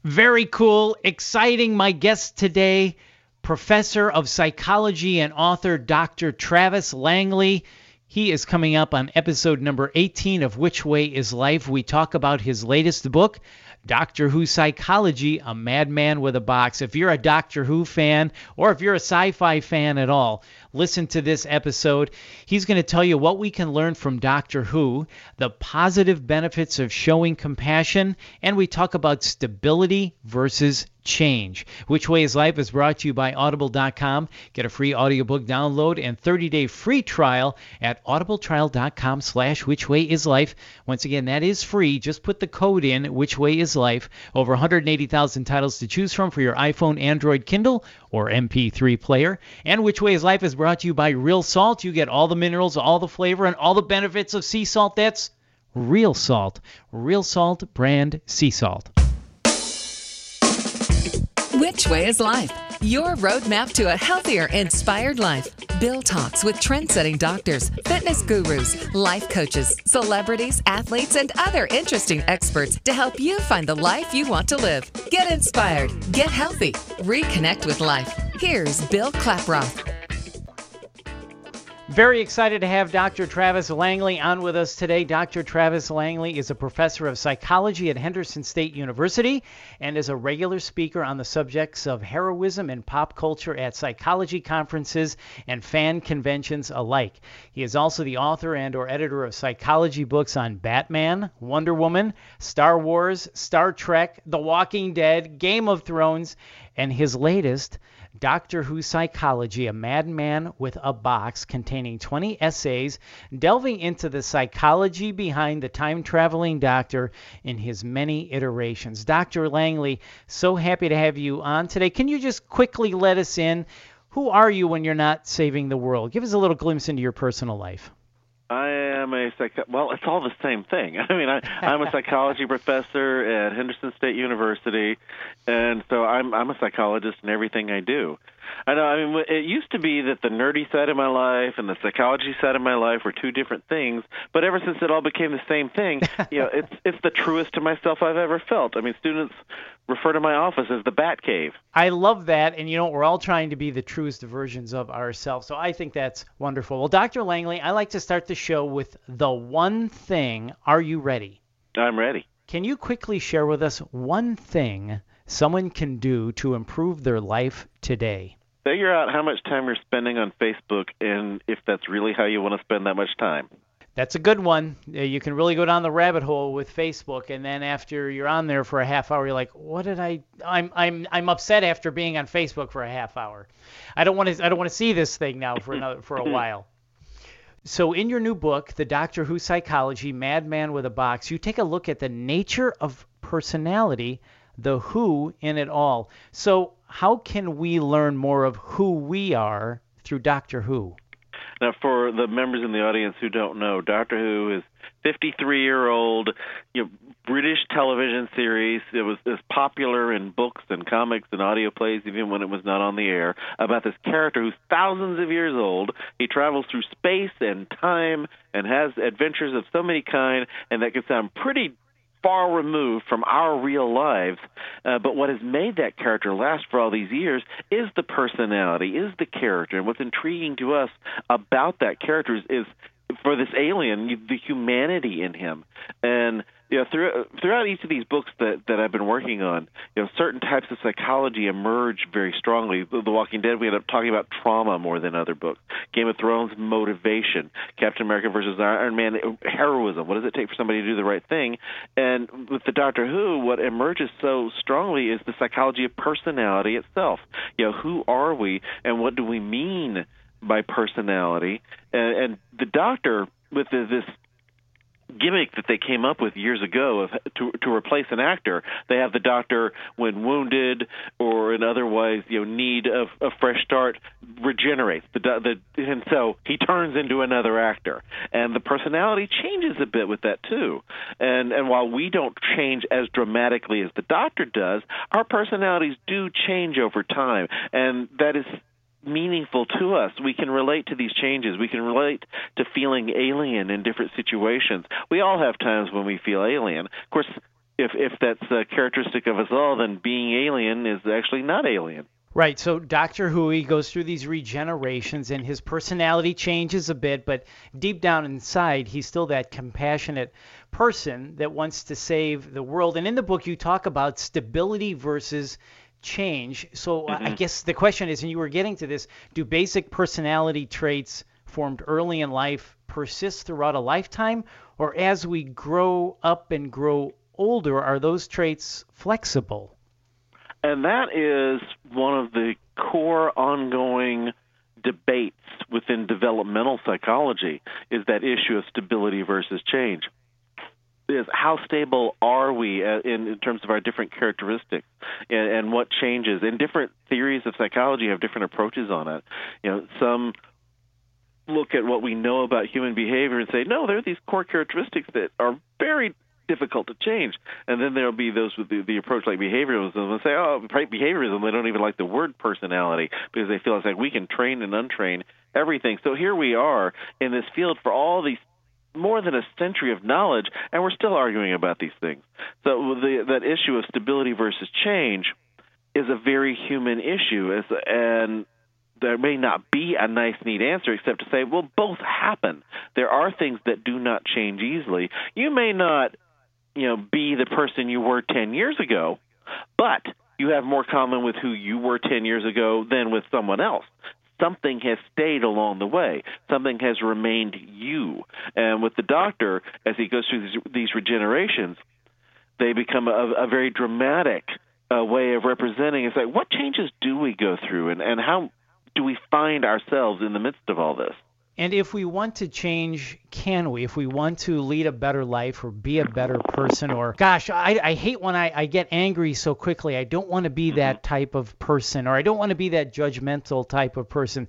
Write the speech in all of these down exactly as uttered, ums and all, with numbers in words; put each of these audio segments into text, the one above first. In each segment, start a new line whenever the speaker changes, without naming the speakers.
Very cool, exciting. My guest today, Professor of Psychology and author Doctor Travis Langley. He is coming up on episode number eighteen of Which Way is Life. We talk about his latest book, Doctor Who Psychology, A Madman with a Box. If you're a Doctor Who fan, or if you're a sci-fi fan at all, listen to this episode. He's going to tell you what we can learn from Doctor Who, the positive benefits of showing compassion, and we talk about stability versus change. Which Way is Life is brought to you by Audible dot com. Get a free audiobook download and thirty-day free trial at audibletrial dot com slash Which Way is Life. Once again, that is free. Just put the code in, Which Way is Life. Over one hundred eighty thousand titles to choose from for your iPhone, Android, Kindle, or M P three player. And Which Way is Life is brought to you by Real Salt. You get all the minerals, all the flavor, and all the benefits of sea salt. That's Real Salt. Real Salt brand sea salt.
Which Way is Life? Your roadmap to a healthier, inspired life. Bill talks with trend-setting doctors, fitness gurus, life coaches, celebrities, athletes, and other interesting experts to help you find the life you want to live. Get inspired, get healthy, reconnect with life. Here's Bill Klaproth.
Very excited to have Doctor Travis Langley on with us today. Doctor Travis Langley is a professor of psychology at Henderson State University and is a regular speaker on the subjects of heroism and pop culture at psychology conferences and fan conventions alike. He is also the author and or editor of psychology books on Batman, Wonder Woman, Star Wars, Star Trek, The Walking Dead, Game of Thrones, and his latest, Doctor Who Psychology, A Madman with a Box, containing twenty essays delving into the psychology behind the time-traveling doctor in his many iterations. Doctor Langley, so happy to have you on today. Can you just quickly let us in? Who are you when you're not saving the world? Give us a little glimpse into your personal life.
I am a psych. Well, it's all the same thing. I mean, I, I'm a psychology professor at Henderson State University, and so I'm I'm a psychologist in everything I do. I know. I mean, it used to be that the nerdy side of my life and the psychology side of my life were two different things. But ever since it all became the same thing, you know, it's it's the truest to myself I've ever felt. I mean, students refer to my office as the Bat Cave.
I love that, and you know, we're all trying to be the truest versions of ourselves. So I think that's wonderful. Well, Doctor Langley, I like to start the show with the one thing. Are you ready?
I'm ready.
Can you quickly share with us one thing someone can do to improve their life today?
Figure out how much time you're spending on Facebook and if that's really how you want to spend that much time.
That's a good one. You can really go down the rabbit hole with Facebook, and then after you're on there for a half hour, you're like, "What did I? I'm I'm I'm upset after being on Facebook for a half hour. I don't want to I don't want to see this thing now for another for a while." So in your new book, The Doctor Who Psychology, Madman with a Box, you take a look at the nature of personality, the who in it all. So how can we learn more of who we are through Doctor Who?
Now, for the members in the audience who don't know, Doctor Who is fifty-three-year-old you know, British television series. It was, it was popular in books and comics and audio plays, even when it was not on the air, about this character who's thousands of years old. He travels through space and time and has adventures of so many kind, and that can sound pretty far removed from our real lives. Uh, but what has made that character last for all these years is the personality, is the character. And what's intriguing to us about that character is, is for this alien, the humanity in him. And you know, through, throughout each of these books that, that I've been working on, you know, certain types of psychology emerge very strongly. The, the Walking Dead, we end up talking about trauma more than other books. Game of Thrones, motivation. Captain America versus Iron Man, heroism. What does it take for somebody to do the right thing? And with the Doctor Who, what emerges so strongly is the psychology of personality itself. You know, who are we, and what do we mean by personality? And, and the Doctor, with the, this gimmick that they came up with years ago of to to replace an actor. They have the doctor, when wounded or in otherwise you know need of a fresh start, regenerates the the and so he turns into another actor, and the personality changes a bit with that too. And and while we don't change as dramatically as the doctor does, our personalities do change over time, and that is meaningful to us. We can relate to these changes. We can relate to feeling alien in different situations. We all have times when we feel alien. Of course, if if that's a characteristic of us all, then being alien is actually not alien.
Right. So Doctor Who, he goes through these regenerations and his personality changes a bit, but deep down inside, he's still that compassionate person that wants to save the world. And in the book, you talk about stability versus change. So mm-hmm. I guess the question is, and you were getting to this, do basic personality traits formed early in life persist throughout a lifetime? Or as we grow up and grow older, are those traits flexible?
And that is one of the core ongoing debates within developmental psychology, is that issue of stability versus change. Is how stable are we in, in terms of our different characteristics, and, and what changes? And different theories of psychology have different approaches on it. You know, some look at what we know about human behavior and say, no, there are these core characteristics that are very difficult to change. And then there'll be those with the, the approach like behavioralism and say, oh, behaviorism, they don't even like the word personality because they feel it's like we can train and untrain everything. So here we are in this field for all these more than a century of knowledge, and we're still arguing about these things. So the, that issue of stability versus change is a very human issue, as, and there may not be a nice, neat answer except to say, well, both happen. There are things that do not change easily. You may not, you know, be the person you were ten years ago, but you have more common with who you were ten years ago than with someone else. Something has stayed along the way. Something has remained you. And with the Doctor, as he goes through these, these regenerations, they become a, a very dramatic uh, way of representing. It's like, what changes do we go through, and, and how do we find ourselves in the midst of all this?
And if we want to change, can we? If we want to lead a better life or be a better person, or, gosh, I, I hate when I, I get angry so quickly. I don't want to be that type of person, or I don't want to be that judgmental type of person.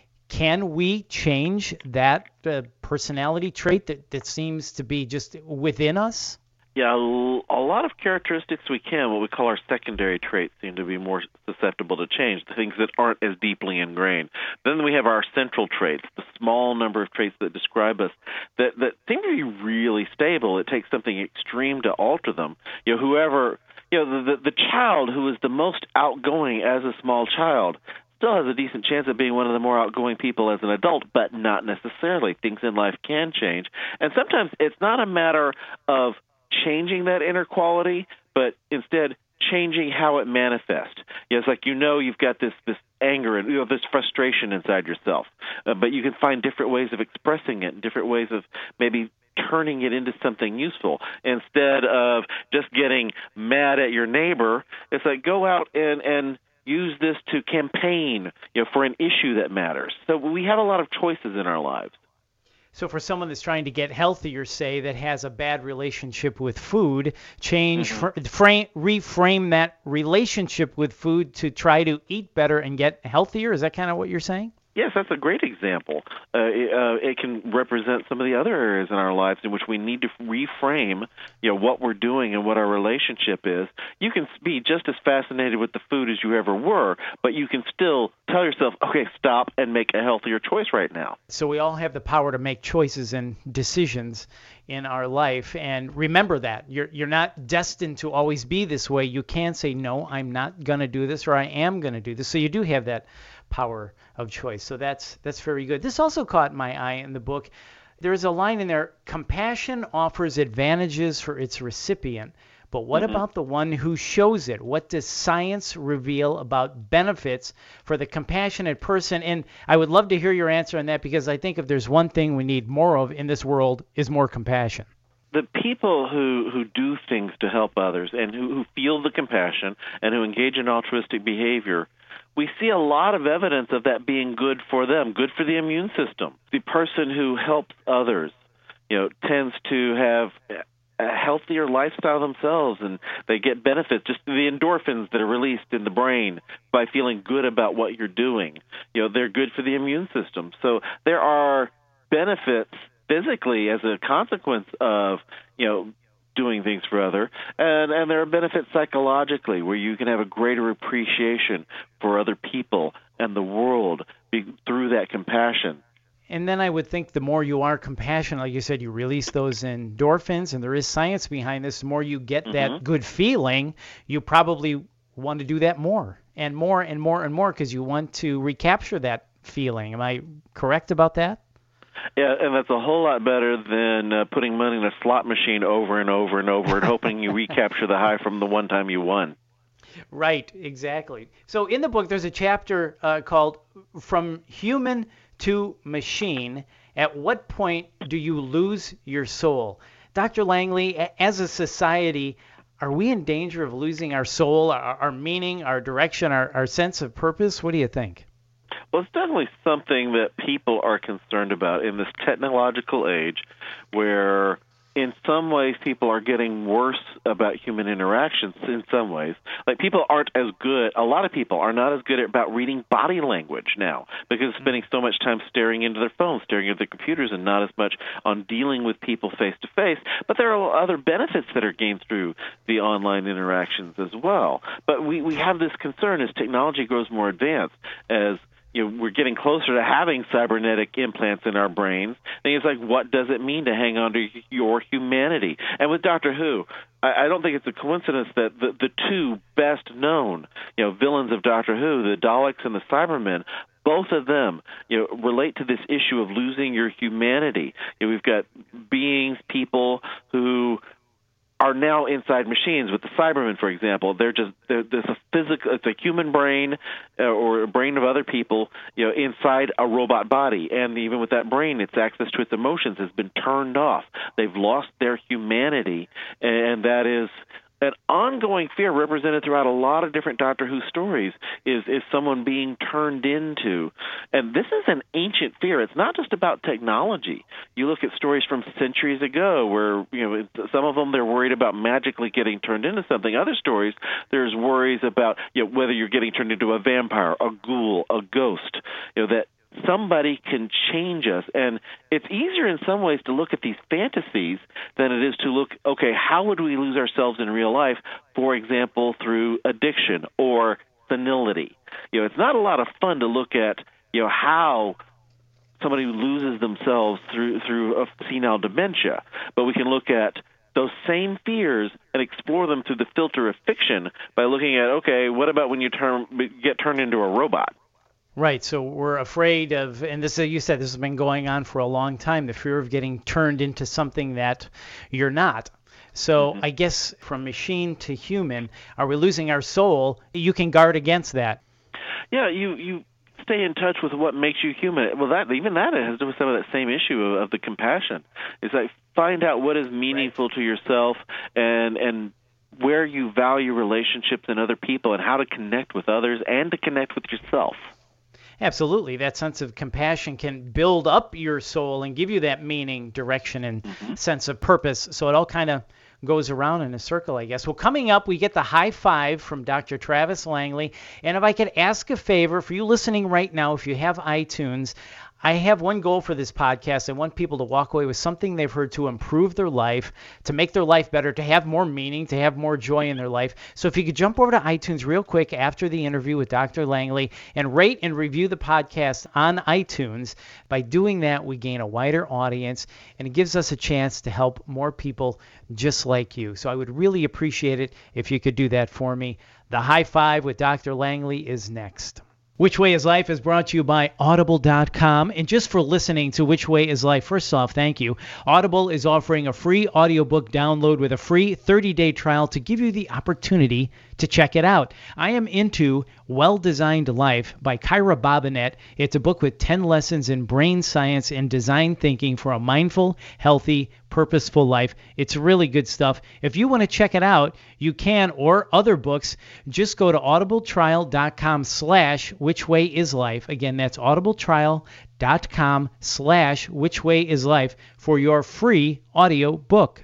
Can we change that uh, personality trait that, that seems to be just within us?
Yeah, a lot of characteristics we can, what we call our secondary traits, seem to be more susceptible to change, the things that aren't as deeply ingrained. Then we have our central traits, the small number of traits that describe us, that, that seem to be really stable. It takes something extreme to alter them. You know, whoever, you know, the, the, the child who is the most outgoing as a small child still has a decent chance of being one of the more outgoing people as an adult, but not necessarily. Things in life can change. And sometimes it's not a matter of changing that inner quality, but instead changing how it manifests. You know, it's like, you know, you've got this this anger and, you know, this frustration inside yourself, uh, but you can find different ways of expressing it and different ways of maybe turning it into something useful. Instead of just getting mad at your neighbor, it's like, go out and and use this to campaign, you know, for an issue that matters. So we have a lot of choices in our lives.
So for someone that's trying to get healthier, say, that has a bad relationship with food, change, mm-hmm. fr- frame, reframe that relationship with food to try to eat better and get healthier? Is that kind of what you're saying?
Yes, that's a great example. Uh, it, uh, it can represent some of the other areas in our lives in which we need to reframe, you know, what we're doing and what our relationship is. You can be just as fascinated with the food as you ever were, but you can still tell yourself, okay, stop and make a healthier choice right now.
So we all have the power to make choices and decisions in our life, and remember that. You're you're not destined to always be this way. You can say, no, I'm not going to do this, or I am going to do this. So you do have that power of choice. So that's that's very good. This also caught my eye in the book. There's a line in there, compassion offers advantages for its recipient, but what mm-hmm. about the one who shows it? What does science reveal about benefits for the compassionate person? And I would love to hear your answer on that, because I think if there's one thing we need more of in this world is more compassion.
The people who, who do things to help others and who, who feel the compassion and who engage in altruistic behavior, we see a lot of evidence of that being good for them, good for the immune system. The person who helps others, you know, tends to have a healthier lifestyle themselves, and they get benefits, just the endorphins that are released in the brain by feeling good about what you're doing. You know, they're good for the immune system. So there are benefits physically as a consequence of, you know, doing things for other, and, and there are benefits psychologically where you can have a greater appreciation for other people and the world be, through that compassion.
And then I would think the more you are compassionate, like you said, you release those endorphins, and there is science behind this. The more you get mm-hmm. that good feeling, you probably want to do that more and more and more and more because you want to recapture that feeling. Am I correct about that?
Yeah, and that's a whole lot better than uh, putting money in a slot machine over and over and over and hoping you recapture the high from the one time you won.
Right, exactly. So in the book, there's a chapter uh, called From Human to Machine. At what point do you lose your soul? Doctor Langley, as a society, are we in danger of losing our soul, our, our meaning, our direction, our, our sense of purpose? What do you think?
Well, it's definitely something that people are concerned about in this technological age where in some ways people are getting worse about human interactions in some ways. Like people aren't as good, a lot of people are not as good about reading body language now because spending so much time staring into their phones, staring at their computers, and not as much on dealing with people face to face. But there are other benefits that are gained through the online interactions as well. But we, we have this concern as technology grows more advanced, as you know, we're getting closer to having cybernetic implants in our brains. And it's like, what does it mean to hang on to your humanity? And with Doctor Who, I, I don't think it's a coincidence that the, the two best known, you know, villains of Doctor Who, the Daleks and the Cybermen, both of them, you know, relate to this issue of losing your humanity. You know, we've got beings, people who are now inside machines. With the Cybermen, for example, they're just they're, there's a physical, it's a human brain uh, or a brain of other people, you know, inside a robot body, and even with that brain, its access to its emotions has been turned off. They've lost their humanity, and that is an ongoing fear represented throughout a lot of different Doctor Who stories is, is someone being turned into. And this is an ancient fear. It's not just about technology. You look at stories from centuries ago where, you know, some of them they're worried about magically getting turned into something. Other stories, there's worries about, you know, whether you're getting turned into a vampire, a ghoul, a ghost, you know, that somebody can change us. And it's easier in some ways to look at these fantasies than it is to look, okay, how would we lose ourselves in real life, for example, through addiction or senility? You know, it's not a lot of fun to look at, you know, how somebody loses themselves through through a senile dementia, but we can look at those same fears and explore them through the filter of fiction by looking at, okay, what about when you turn get turned into a robot?
Right, so we're afraid of, and this, you said this has been going on for a long time, the fear of getting turned into something that you're not. So mm-hmm. I guess from machine to human, are we losing our soul? You can guard against that.
Yeah, you, you stay in touch with what makes you human. Well, that even that has to do with some of that same issue of, of the compassion. It's like find out what is meaningful right. to yourself and and where you value relationships and other people and how to connect with others and to connect with yourself.
Absolutely. That sense of compassion can build up your soul and give you that meaning, direction, and mm-hmm. sense of purpose. So it all kind of goes around in a circle, I guess. Well, coming up, we get the high five from Doctor Travis Langley. And if I could ask a favor for you listening right now, if you have iTunes, I have one goal for this podcast. I want people to walk away with something they've heard to improve their life, to make their life better, to have more meaning, to have more joy in their life. So if you could jump over to iTunes real quick after the interview with Doctor Langley and rate and review the podcast on iTunes. By doing that, we gain a wider audience, and it gives us a chance to help more people just like you. So I would really appreciate it if you could do that for me. The high five with Doctor Langley is next. Which Way is Life is brought to you by Audible dot com. And just for listening to Which Way is Life, first off, thank you. Audible is offering a free audiobook download with a free thirty-day trial to give you the opportunity to check it out. I am into Well-Designed Life by Kyra Bobinet. It's a book with ten lessons in brain science and design thinking for a mindful, healthy, purposeful life. It's really good stuff. If you want to check it out, you can, or other books, just go to audibletrial.com slash which way is life. Again, that's audibletrial.com slash which way is life for your free audio book.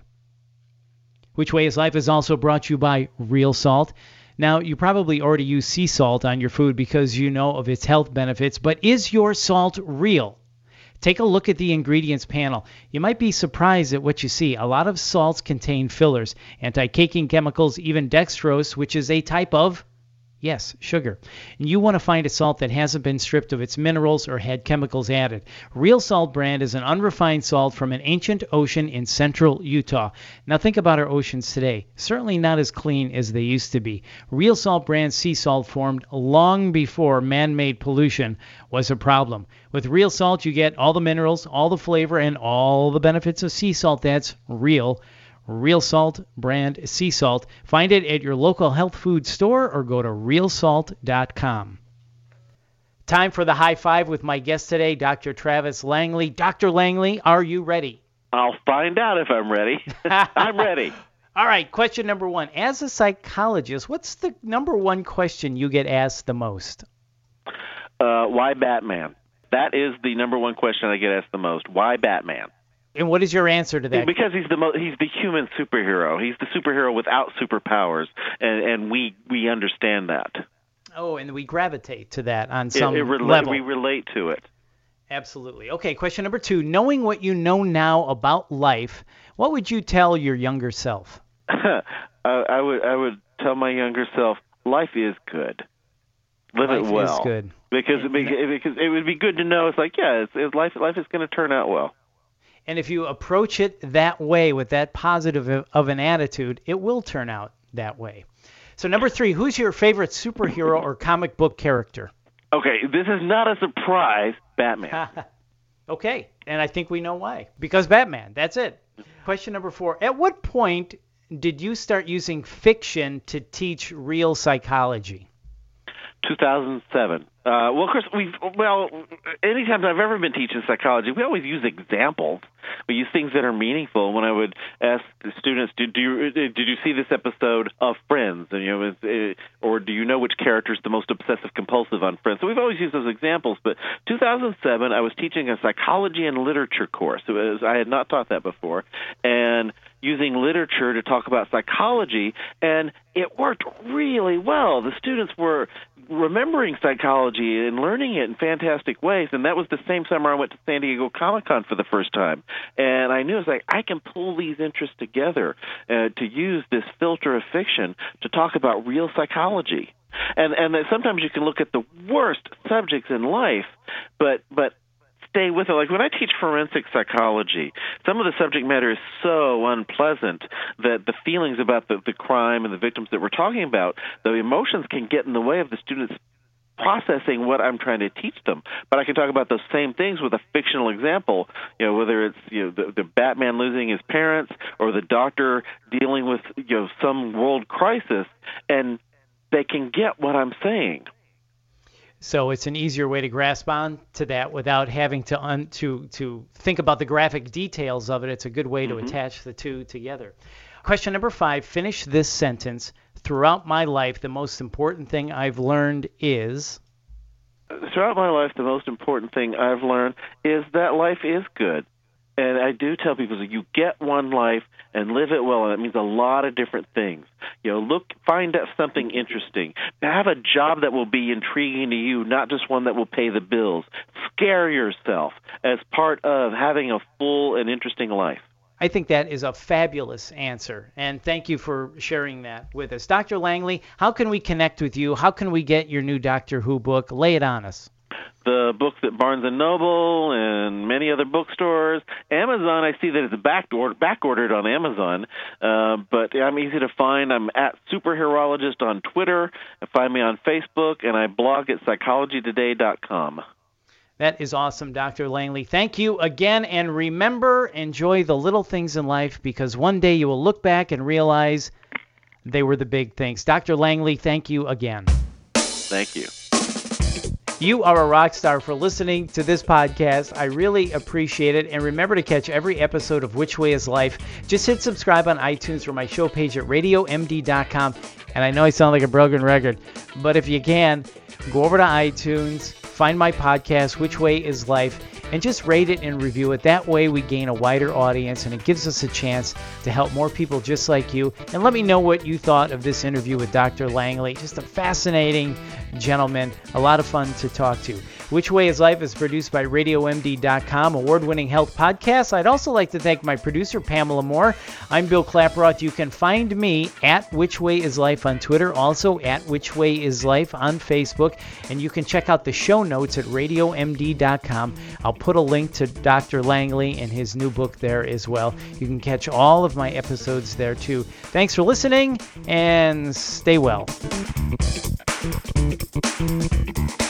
Which Way is Life is also brought to you by Real Salt. Now, you probably already use sea salt on your food because you know of its health benefits, but is your salt real? Take a look at the ingredients panel. You might be surprised at what you see. A lot of salts contain fillers, anti-caking chemicals, even dextrose, which is a type of Yes, sugar. And you want to find a salt that hasn't been stripped of its minerals or had chemicals added. Real Salt brand is an unrefined salt from an ancient ocean in central Utah. Now think about our oceans today. Certainly not as clean as they used to be. Real Salt brand sea salt formed long before man-made pollution was a problem. With Real Salt, you get all the minerals, all the flavor, and all the benefits of sea salt that's real. Real Salt brand sea salt. Find it at your local health food store or go to real salt dot com. Time for the high five with my guest today, Doctor Travis Langley. Doctor Langley, are you ready?
I'll find out if I'm ready. I'm ready.
All right, question number one. As a psychologist, what's the number one question you get asked the most?
Uh, why Batman? That is the number one question I get asked the most. Why Batman?
And what is your answer to that?
Because he's the mo- he's the human superhero. He's the superhero without superpowers, and, and we we understand that.
Oh, and we gravitate to that on some
it, it rela-
level.
We relate to it.
Absolutely. Okay, question number two. Knowing what you know now about life, what would you tell your younger self?
I, I would I would tell my younger self, life is good. Live
life
it well.
Is good.
Because it, because it would be good to know. It's like yeah, it's, it's life life is going to turn out well.
And if you approach it that way, with that positive of an attitude, it will turn out that way. So number three, who's your favorite superhero or comic book character?
Okay, this is not a surprise, Batman.
Okay, and I think we know why. Because Batman, that's it. Question number four, at what point did you start using fiction to teach real psychology?
two thousand seven. Uh, well, of course, we've, well, anytime I've ever been teaching psychology, we always use examples. We use things that are meaningful. When I would ask the students, did, do you, did you see this episode of Friends? And, you know, is, or do you know which character is the most obsessive-compulsive on Friends? So we've always used those examples. But two thousand seven, I was teaching a psychology and literature course. It was, I had not taught that before. And using literature to talk about psychology, and it worked really well. The students were remembering psychology and learning it in fantastic ways, and that was the same summer I went to San Diego Comic-Con for the first time. And I knew, I was like, I can pull these interests together uh, to use this filter of fiction to talk about real psychology. And and that sometimes you can look at the worst subjects in life, but but stay with it. Like when I teach forensic psychology, some of the subject matter is so unpleasant that the feelings about the, the crime and the victims that we're talking about, the emotions can get in the way of the students processing what I'm trying to teach them. But I can talk about those same things with a fictional example, you know, whether it's you know the, the Batman losing his parents or the doctor dealing with you know some world crisis, and they can get what I'm saying.
So it's an easier way to grasp on to that without having to un, to to think about the graphic details of it. It's a good way to mm-hmm. attach the two together. Question number five, finish this sentence. Throughout my life, the most important thing I've learned is...
Throughout my life, the most important thing I've learned is that life is good. And I do tell people that you get one life and live it well, and that means a lot of different things. You know, look, find out something interesting. Have a job that will be intriguing to you, not just one that will pay the bills. Scare yourself as part of having a full and interesting life.
I think that is a fabulous answer, and thank you for sharing that with us. Doctor Langley, how can we connect with you? How can we get your new Doctor Who book? Lay it on us.
The book's at Barnes and Noble and many other bookstores. Amazon, I see that it's back, order, back ordered on Amazon, uh, but I'm easy to find. I'm at Superherologist on Twitter. Find me on Facebook, and I blog at psychology today dot com.
That is awesome, Doctor Langley. Thank you again, and remember, enjoy the little things in life, because one day you will look back and realize they were the big things. Doctor Langley, thank you again.
Thank you.
You are a rock star for listening to this podcast. I really appreciate it. And remember to catch every episode of Which Way is Life. Just hit subscribe on iTunes or my show page at radio m d dot com. And I know I sound like a broken record, but if you can, go over to iTunes, find my podcast, Which Way is Life, and just rate it and review it. That way we gain a wider audience, and it gives us a chance to help more people just like you. And let me know what you thought of this interview with Doctor Langley. Just a fascinating gentleman, a lot of fun to talk to. Which Way is Life is produced by radio M D dot com, award-winning health podcast. I'd also like to thank my producer, Pamela Moore. I'm Bill Klaproth. You can find me at Which Way is Life on Twitter, also at Which Way is Life on Facebook, and you can check out the show notes at radio M D dot com. I'll put a link to Doctor Langley and his new book there as well. You can catch all of my episodes there too. Thanks for listening, and stay well.